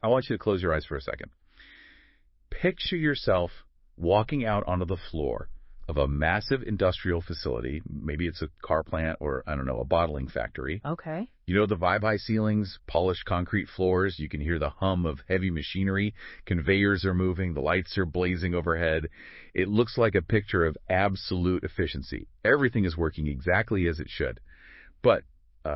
I want you to close your eyes for a second. Picture yourself walking out onto the floor of a massive industrial facility. Maybe it's a car plant or, I don't know, a bottling factory. Okay. You know the vibe-high ceilings, polished concrete floors. You can hear the hum of heavy machinery. Conveyors are moving. The lights are blazing overhead. It looks like a picture of absolute efficiency. Everything is working exactly as it should. But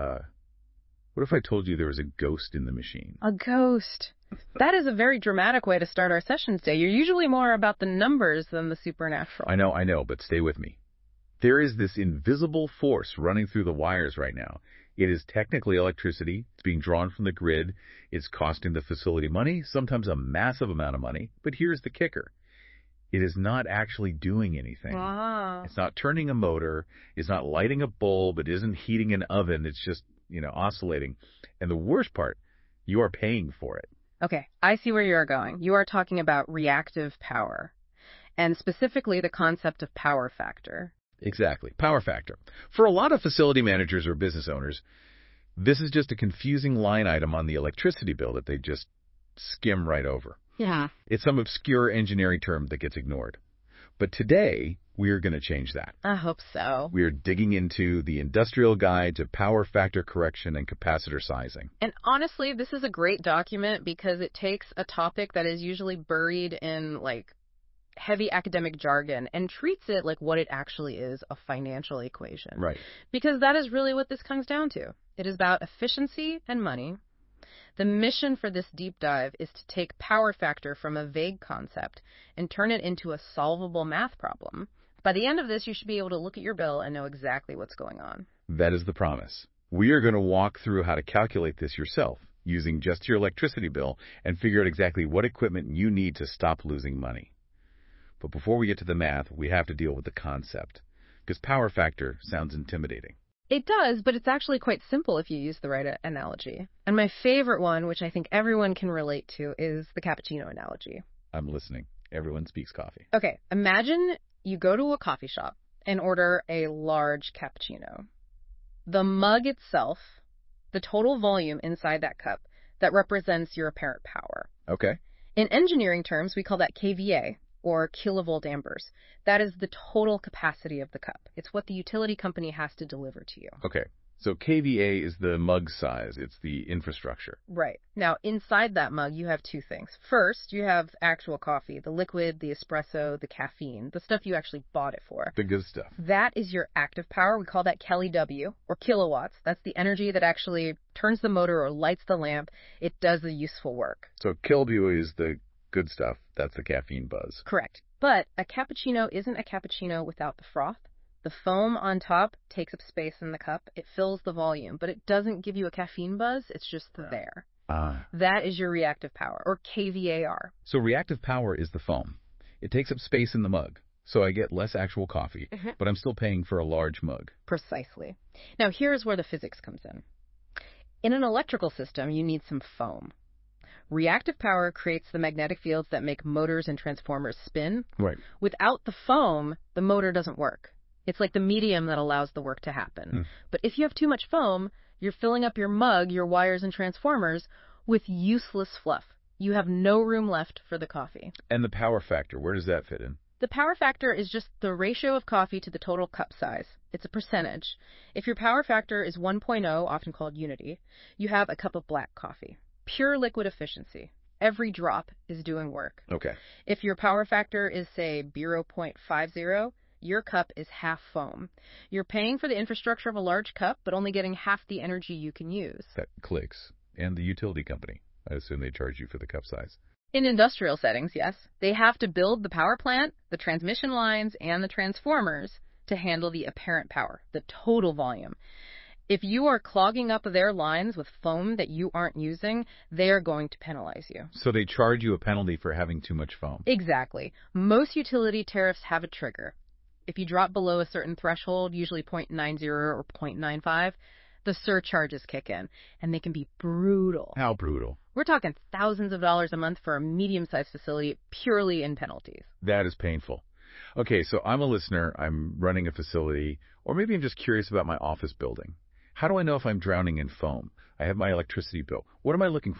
what if I told you there was a ghost in the machine? A ghost. That is a very dramatic way to start our session today. You're usually more about the numbers than the supernatural. I know, but stay with me. There is this invisible force running through the wires right now. It is technically electricity. It's being drawn from the grid. It's costing the facility money, sometimes a massive amount of money. But here's the kicker. It is not actually doing anything. Wow. It's not turning a motor. It's not lighting a bulb. It isn't heating an oven. It's just, oscillating. And the worst part, you are paying for it. Okay, I see where you're going. You are talking about reactive power, and specifically the concept of power factor. Exactly, power factor. For a lot of facility managers or business owners, this is just a confusing line item on the electricity bill that they just skim right over. Yeah. It's some obscure engineering term that gets ignored. But today, we are going to change that. I hope so. We are digging into the Industrial Guide to Power Factor Correction and Capacitor Sizing. And honestly, this is a great document because it takes a topic that is usually buried in, heavy academic jargon and treats it like what it actually is, a financial equation. Right. Because that is really what this comes down to. It is about efficiency and money. The mission for this deep dive is to take power factor from a vague concept and turn it into a solvable math problem. By the end of this, you should be able to look at your bill and know exactly what's going on. That is the promise. We are going to walk through how to calculate this yourself using just your electricity bill and figure out exactly what equipment you need to stop losing money. But before we get to the math, we have to deal with the concept, because power factor sounds intimidating. It does, but it's actually quite simple if you use the right analogy. And my favorite one, which I think everyone can relate to, is the cappuccino analogy. I'm listening. Everyone speaks coffee. Okay, imagine you go to a coffee shop and order a large cappuccino. The mug itself, the total volume inside that cup, that represents your apparent power. Okay. In engineering terms, we call that kVA, or kilovolt amperes. That is the total capacity of the cup. It's what the utility company has to deliver to you. Okay. So kVA is the mug size. It's the infrastructure. Right. Now, inside that mug, you have two things. First, you have actual coffee, the liquid, the espresso, the caffeine, the stuff you actually bought it for. The good stuff. That is your active power. We call that KW, or kilowatts. That's the energy that actually turns the motor or lights the lamp. It does the useful work. So kilobjoule is the good stuff. That's the caffeine buzz. Correct. But a cappuccino isn't a cappuccino without the froth. The foam on top takes up space in the cup. It fills the volume, but it doesn't give you a caffeine buzz. It's just there. That is your reactive power, or kVAR. So reactive power is the foam. It takes up space in the mug. So I get less actual coffee, but I'm still paying for a large mug. Precisely. Now, here's where the physics comes in. In an electrical system, you need some foam. Reactive power creates the magnetic fields that make motors and transformers spin. Right. Without the foam, the motor doesn't work. It's like the medium that allows the work to happen. But if you have too much foam, you're filling up your mug, your wires and transformers with useless fluff. You have no room left for the coffee. And the power factor, where does that fit in? The power factor is just the ratio of coffee to the total cup size. It's a percentage. If your power factor is 1.0, often called unity, you have a cup of black coffee. Pure liquid efficiency. Every drop is doing work. Okay. If your power factor is, say, 0.50, your cup is half foam. You're paying for the infrastructure of a large cup, but only getting half the energy you can use. That clicks. And the utility company. I assume they charge you for the cup size. In industrial settings, yes. They have to build the power plant, the transmission lines, and the transformers to handle the apparent power, the total volume. If you are clogging up their lines with foam that you aren't using, they are going to penalize you. So they charge you a penalty for having too much foam. Exactly. Most utility tariffs have a trigger. If you drop below a certain threshold, usually 0.90 or 0.95, the surcharges kick in, and they can be brutal. How brutal? We're talking thousands of dollars a month for a medium-sized facility purely in penalties. That is painful. Okay, so I'm a listener, I'm running a facility, or maybe I'm just curious about my office building. How do I know if I'm drowning in foam? I have my electricity bill. What am I looking for?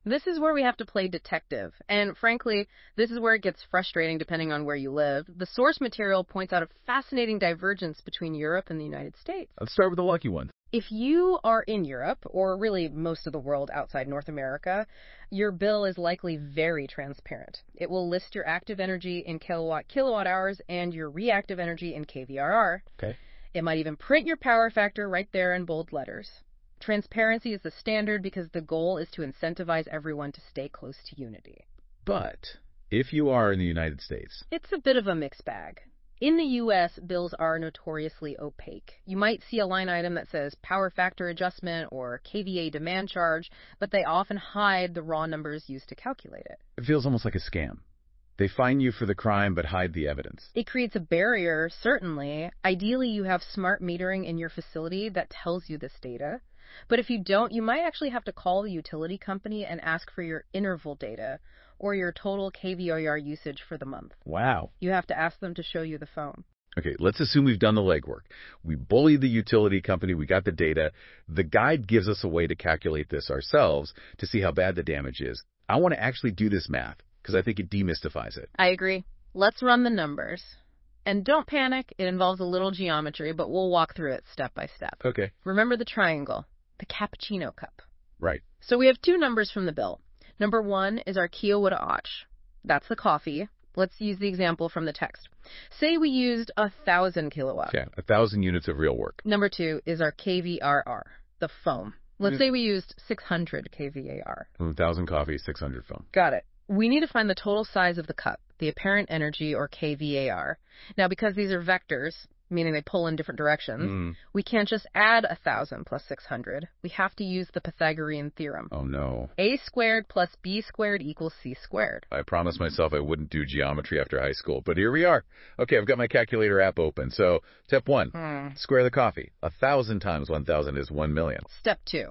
This is where we have to play detective. And frankly, this is where it gets frustrating depending on where you live. The source material points out a fascinating divergence between Europe and the United States. Let's start with the lucky one. If you are in Europe, or really most of the world outside North America, your bill is likely very transparent. It will list your active energy in kilowatt hours and your reactive energy in kVRR. Okay. It might even print your power factor right there in bold letters. Transparency is the standard because the goal is to incentivize everyone to stay close to unity. But if you are in the United States, It's a bit of a mixed bag. In the U.S., bills are notoriously opaque. You might see a line item that says power factor adjustment or KVA demand charge, but they often hide the raw numbers used to calculate it. it feels almost like a scam. They fine you for the crime but hide the evidence. It creates a barrier, certainly. Ideally, you have smart metering in your facility that tells you this data. But if you don't, you might actually have to call the utility company and ask for your interval data or your total kVAR usage for the month. Wow. You have to ask them to show you the phone. Okay, let's assume we've done the legwork. We bullied the utility company, we got the data. The guide gives us a way to calculate this ourselves to see how bad the damage is. I want to actually do this math because I think it demystifies it. I agree. Let's run the numbers. And don't panic, it involves a little geometry, but we'll walk through it step by step. Okay. Remember the triangle, the cappuccino cup. Right. So we have two numbers from the bill. Number 1 is our kilowatt-hour. That's the coffee. Let's use the example from the text. Say we used 1,000 kilowatts. Okay, 1,000 units of real work. Number 2 is our kVRR, the foam. Let's say we used 600 kVAR. 1,000 coffee, 600 foam. Got it. We need to find the total size of the cup, the apparent energy, or kVAR. Now, because these are vectors, meaning they pull in different directions, we can't just add 1,000 plus 600. We have to use the Pythagorean theorem. Oh, no. A squared plus B squared equals C squared. I promised myself I wouldn't do geometry after high school, but here we are. Okay, I've got my calculator app open. So, step 1, square the coffee. 1,000 times 1,000 is 1 million. Step 2,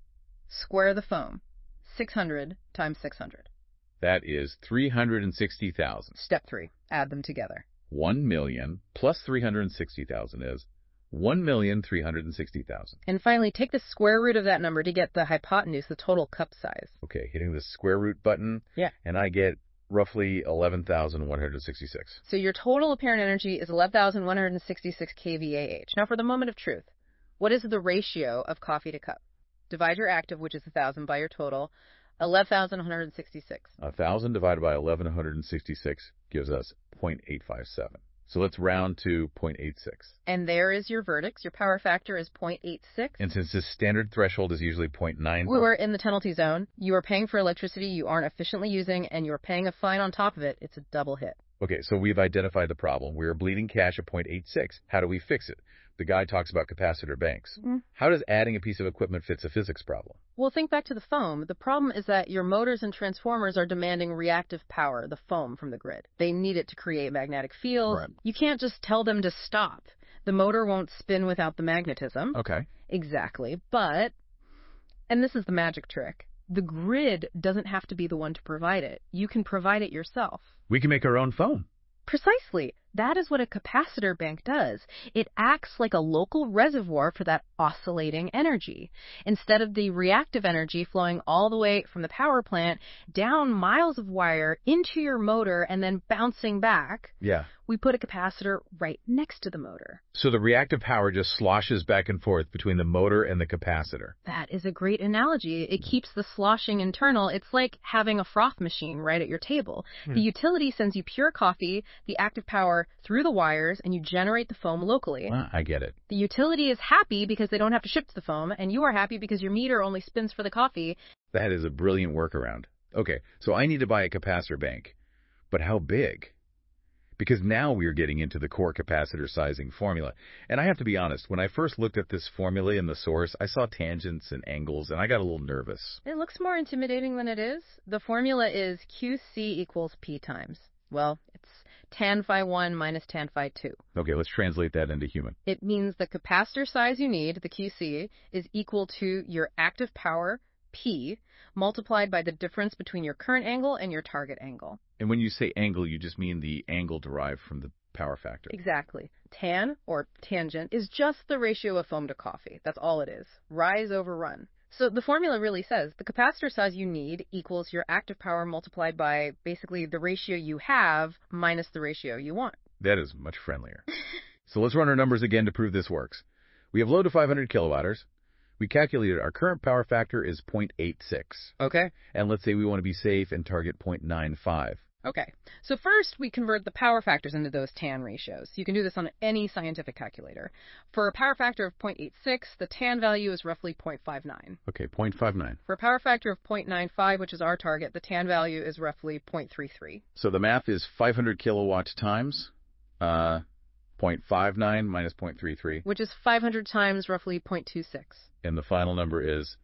square the foam. 600 times 600. That is 360,000. Step 3, add them together. 1 million plus 360,000 is 1,360,000. And finally, take the square root of that number to get the hypotenuse, the total cup size. Okay, hitting the square root button. Yeah. And I get roughly 11,166. So your total apparent energy is 11,166 kVAH. Now for the moment of truth, what is the ratio of coffee to cup? Divide your active, which is 1,000, by your total, 11,166. 1,000 divided by 1166 gives us 0.857. So let's round to 0.86. And there is your verdict. Your power factor is 0.86. And since this standard threshold is usually 0.9... We're in the penalty zone. You are paying for electricity you aren't efficiently using, and you're paying a fine on top of it. It's a double hit. Okay, so we've identified the problem. We are bleeding cash at 0.86. How do we fix it? The guy talks about capacitor banks. How does adding a piece of equipment fix a physics problem? Well, think back to the foam. The problem is that your motors and transformers are demanding reactive power, the foam from the grid. They need it to create magnetic fields. Right. You can't just tell them to stop. The motor won't spin without the magnetism. Okay. Exactly. But, and this is the magic trick, the grid doesn't have to be the one to provide it. You can provide it yourself. We can make our own foam. Precisely. That is what a capacitor bank does. It acts like a local reservoir for that oscillating energy. Instead of the reactive energy flowing all the way from the power plant down miles of wire into your motor and then bouncing back, we put a capacitor right next to the motor. So the reactive power just sloshes back and forth between the motor and the capacitor. That is a great analogy. It keeps the sloshing internal. It's like having a froth machine right at your table. The utility sends you pure coffee, the active power through the wires, and you generate the foam locally. I get it. The utility is happy because they don't have to ship the foam, and you are happy because your meter only spins for the coffee. That is a brilliant workaround. Okay, so I need to buy a capacitor bank. But how big? Because now we are getting into the core capacitor sizing formula. And I have to be honest, when I first looked at this formula in the source, I saw tangents and angles, and I got a little nervous. It looks more intimidating than it is. The formula is QC equals P times. Well, it's tan phi 1 minus tan phi 2. Okay, let's translate that into human. It means the capacitor size you need, the QC, is equal to your active power, P, multiplied by the difference between your current angle and your target angle. And when you say angle, you just mean the angle derived from the power factor. Exactly. Tan, or tangent, is just the ratio of foam to coffee. That's all it is. Rise over run. So the formula really says the capacitor size you need equals your active power multiplied by basically the ratio you have minus the ratio you want. That is much friendlier. So let's run our numbers again to prove this works. We have load to 500 kilowatt-hours. We calculated our current power factor is 0.86. Okay. And let's say we want to be safe and target 0.95. Okay. So first, we convert the power factors into those tan ratios. You can do this on any scientific calculator. For a power factor of 0.86, the tan value is roughly 0.59. Okay, 0.59. For a power factor of 0.95, which is our target, the tan value is roughly 0.33. So the math is 500 kilowatts times 0.59 minus 0.33. Which is 500 times roughly 0.26. And the final number is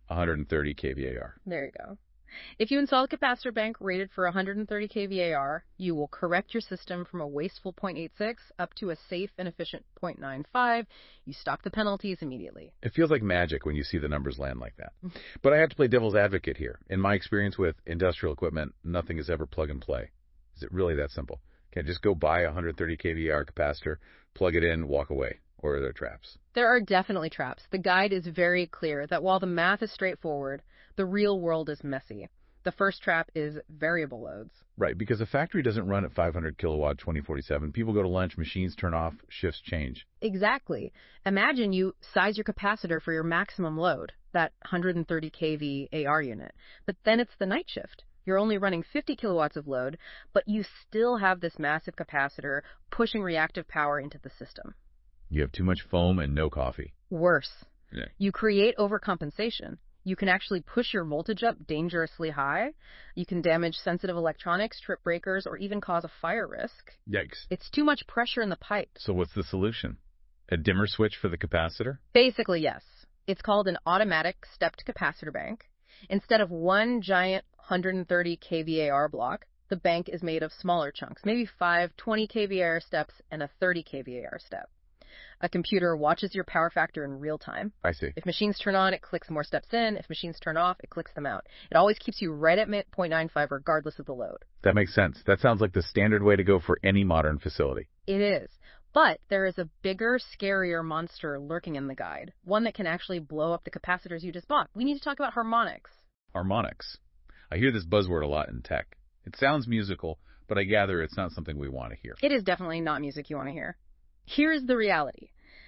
130 kVAR. There you go. If you install a capacitor bank rated for 130 kVAR, you will correct your system from a wasteful 0.86 up to a safe and efficient 0.95. You stop the penalties immediately. It feels like magic when you see the numbers land like that. But I have to play devil's advocate here. In my experience with industrial equipment, nothing is ever plug and play. Is it really that simple? Can I just go buy a 130 kVAR capacitor, plug it in, walk away? Or are there traps? There are definitely traps. The guide is very clear that while the math is straightforward, the real world is messy. The first trap is variable loads. Right, because a factory doesn't run at 500 kilowatt 24/7. People go to lunch, machines turn off, shifts change. Exactly. Imagine you size your capacitor for your maximum load, that 130 kV AR unit, but then it's the night shift. You're only running 50 kilowatts of load, but you still have this massive capacitor pushing reactive power into the system. You have too much foam and no coffee. Worse. Yeah. You create overcompensation. You can actually push your voltage up dangerously high. You can damage sensitive electronics, trip breakers, or even cause a fire risk. Yikes. It's too much pressure in the pipe. So what's the solution? A dimmer switch for the capacitor? Basically, yes. It's called an automatic stepped capacitor bank. Instead of one giant 130 kVAR block, the bank is made of smaller chunks, maybe 5 20 kVAR steps and a 30 kVAR step. A computer watches your power factor in real time. I see. If machines turn on, it clicks more steps in. If machines turn off, it clicks them out. It always keeps you right at 0.95 regardless of the load. That makes sense. That sounds like the standard way to go for any modern facility. It is. But there is a bigger, scarier monster lurking in the guide. One that can actually blow up the capacitors you just bought. We need to talk about harmonics. Harmonics. I hear this buzzword a lot in tech. It sounds musical, but I gather it's not something we want to hear. It is definitely not music you want to hear. Here's the reality.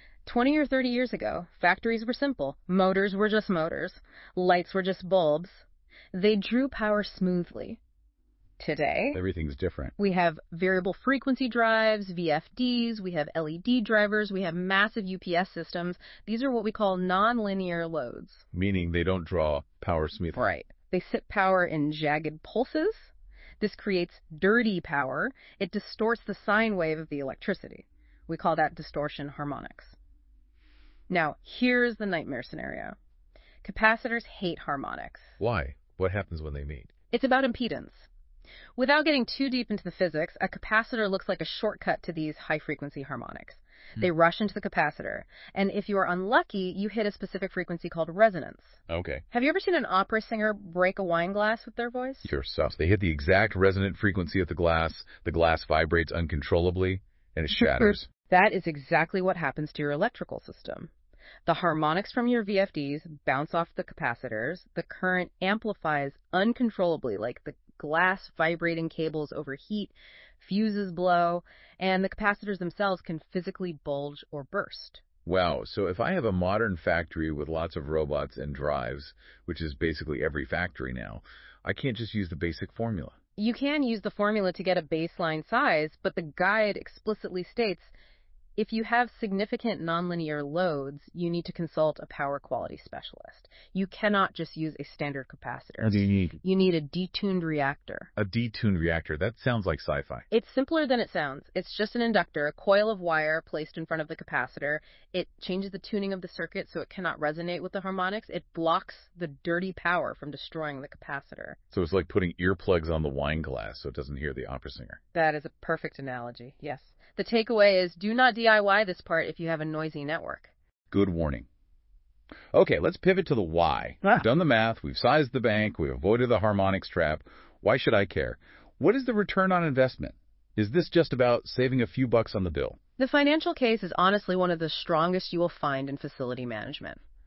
20 or 30 years ago, factories were simple. Motors were just motors. Lights were just bulbs. They drew power smoothly. Today, Everything's different. we have variable frequency drives, VFDs, we have LED drivers, we have massive UPS systems. These are what we call nonlinear loads. Meaning they don't draw power smoothly. Right. They sip power in jagged pulses. This creates dirty power. It distorts the sine wave of the electricity. We call that distortion harmonics. Now, here's the nightmare scenario. Capacitors hate harmonics. Why? What happens when they meet? It's about impedance. Without getting too deep into the physics, a capacitor looks like a shortcut to these high-frequency harmonics. They rush into the capacitor, and if you're unlucky, you hit a specific frequency called resonance. Okay. Have you ever seen an opera singer break a wine glass with their voice? You're sus. They hit the exact resonant frequency of the glass glass vibrates uncontrollably, and it shatters. That is exactly what happens to your electrical system. The harmonics from your VFDs bounce off the capacitors, the current amplifies uncontrollably, like the glass vibrating cables overheat, fuses blow, and the capacitors themselves can physically bulge or burst. Wow. So if I have a modern factory with lots of robots and drives, which is basically every factory now, I can't just use the basic formula. You can use the formula to get a baseline size, but the guide explicitly states if you have significant nonlinear loads, you need to consult a power quality specialist. You cannot just use a standard capacitor. What do you need? You need a detuned reactor. A detuned reactor. That sounds like sci-fi. It's simpler than it sounds. It's just an inductor, a coil of wire placed in front of the capacitor. It changes the tuning of the circuit so it cannot resonate with the harmonics. It blocks the dirty power from destroying the capacitor. So it's like putting earplugs on the wine glass so it doesn't hear the opera singer. That is a perfect analogy, yes. The takeaway is do not DIY this part if you have a noisy network. Good warning. Okay, let's pivot to the why. We've done the math, we've sized the bank, we've avoided the harmonics trap. Why should I care? What is the return on investment? Is this just about saving a few bucks on the bill? The financial case is honestly one of the strongest you will find in facility management.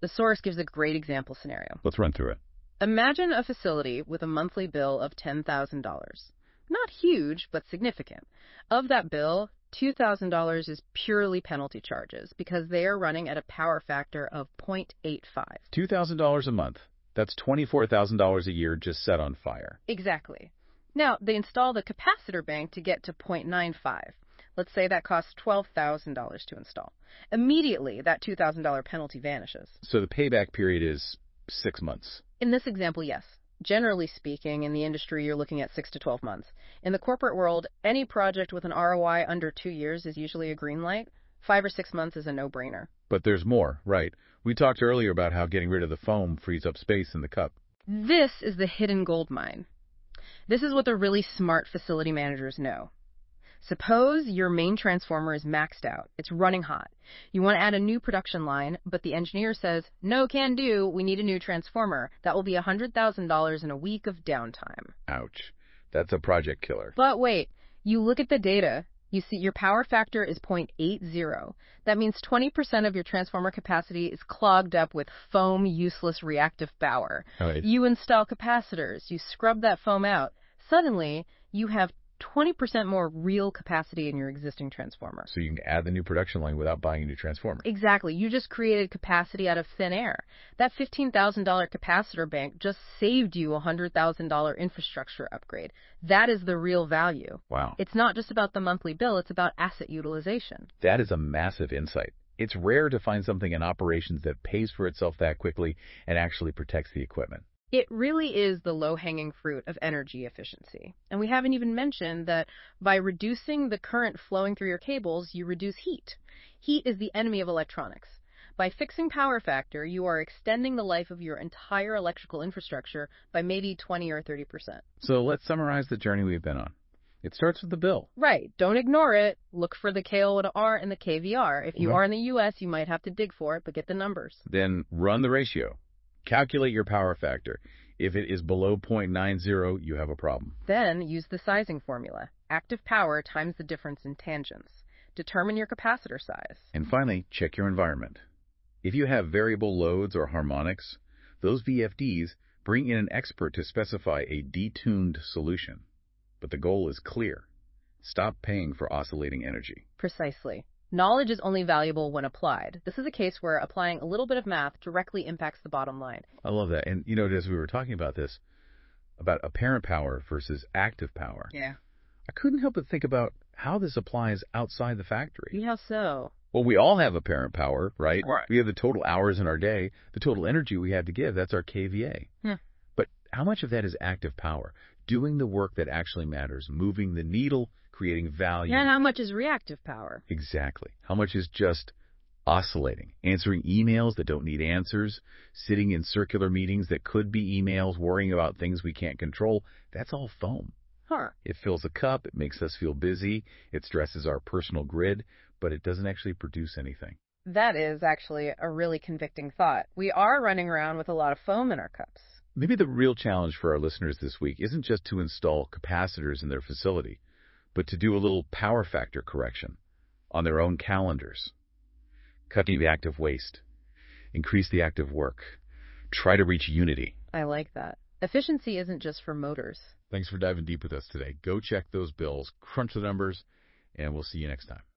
The source gives a great example scenario. Let's run through it. Imagine a facility with a monthly bill of $10,000. Not huge, but significant. Of that bill, $2,000 is purely penalty charges because they are running at a power factor of 0.85. $2,000 a month. That's $24,000 a year just set on fire. Exactly. Now, they install the capacitor bank to get to 0.95. Let's say that costs $12,000 to install. Immediately, that $2,000 penalty vanishes. So the payback period is 6 months. In this example, yes. Generally speaking, in the industry, you're looking at 6 to 12 months. In the corporate world, any project with an ROI under 2 years is usually a green light. 5 or 6 months is a no-brainer. But there's more, right? We talked earlier about how getting rid of the foam frees up space in the cup. This is the hidden gold mine. This is what the really smart facility managers know. Suppose your main transformer is maxed out. It's running hot. You want to add a new production line, but the engineer says, no can do, we need a new transformer. That will be $100,000 in a week of downtime. Ouch. That's a project killer. But wait, you look at the data. You see your power factor is 0.80. That means 20% of your transformer capacity is clogged up with foam, useless reactive power. Right. You install capacitors. You scrub that foam out. Suddenly, you have 20% more real capacity in your existing transformer. So you can add the new production line without buying a new transformer. Exactly. You just created capacity out of thin air. That $15,000 capacitor bank just saved you a $100,000 infrastructure upgrade. That is the real value. Wow. It's not just about the monthly bill, it's about asset utilization. That is a massive insight. It's rare to find something in operations that pays for itself that quickly and actually protects the equipment. It really is the low-hanging fruit of energy efficiency. And we haven't even mentioned that by reducing the current flowing through your cables, you reduce heat. Heat is the enemy of electronics. By fixing power factor, you are extending the life of your entire electrical infrastructure by maybe 20 or 30%. So let's summarize the journey we've been on. It starts with the bill. Right. Don't ignore it. Look for the KOR and the KVR. If you are in the U.S., you might have to dig for it, but get the numbers. Then run the ratio. Calculate your power factor. If it is below 0.90, you have a problem. Then use the sizing formula. Active power times the difference in tangents. Determine your capacitor size. And finally, check your environment. If you have variable loads or harmonics, those VFDs bring in an expert to specify a detuned solution. But the goal is clear. Stop paying for oscillating energy. Precisely. Knowledge is only valuable when applied. This is a case where applying a little bit of math directly impacts the bottom line. I love that. And, as we were talking about this, about apparent power versus active power, Yeah. I couldn't help but think about how this applies outside the factory. How so? Well, we all have apparent power, right? Right. We have the total hours in our day, the total energy we have to give. That's our KVA. But how much of that is active power? Doing the work that actually matters, moving the needle, creating value. And how much is reactive power? Exactly. How much is just oscillating, answering emails that don't need answers, sitting in circular meetings that could be emails, worrying about things we can't control? That's all foam. It fills a cup, it makes us feel busy, it stresses our personal grid, but it doesn't actually produce anything. That is actually a really convicting thought. We are running around with a lot of foam in our cups. Maybe the real challenge for our listeners this week isn't just to install capacitors in their facility, but to do a little power factor correction on their own calendars. Cut the active waste. Increase the active work. Try to reach unity. I like that. Efficiency isn't just for motors. Thanks for diving deep with us today. Go check those bills, crunch the numbers, and we'll see you next time.